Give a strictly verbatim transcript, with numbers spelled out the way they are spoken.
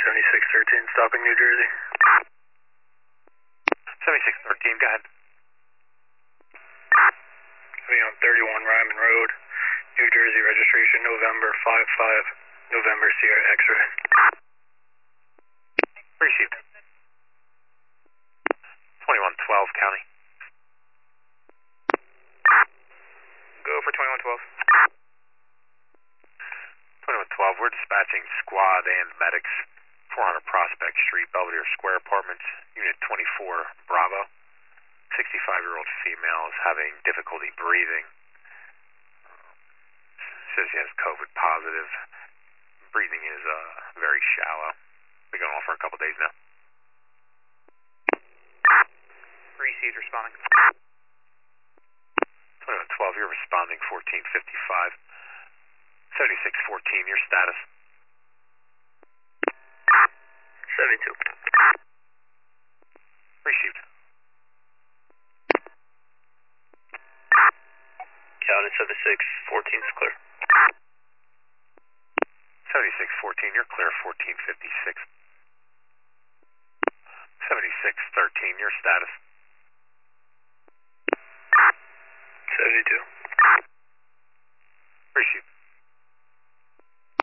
seventy-six thirteen, stopping New Jersey. seventy-six thirteen, go ahead. Be on thirty-one Ryman Road, New Jersey, registration November five five, November Sierra X-ray. Received. twenty-one twelve, County. Go for twenty-one twelve. twenty-one twelve, we're dispatching squad and medics, four hundred Prospect Street, Belvedere Square Apartments, Unit twenty-four, Bravo. sixty-five-year-old female is having difficulty breathing. Says she has COVID positive. Breathing is uh, very shallow. Been going on for a couple days now. Received, responding. twenty-one twelve, you're responding fourteen fifty-five. seventy-six fourteen, your status. seventy-two. Received. County seventy-six fourteen is clear. seventy-six fourteen, you're clear, fourteen fifty-six. seventy-six thirteen, your status.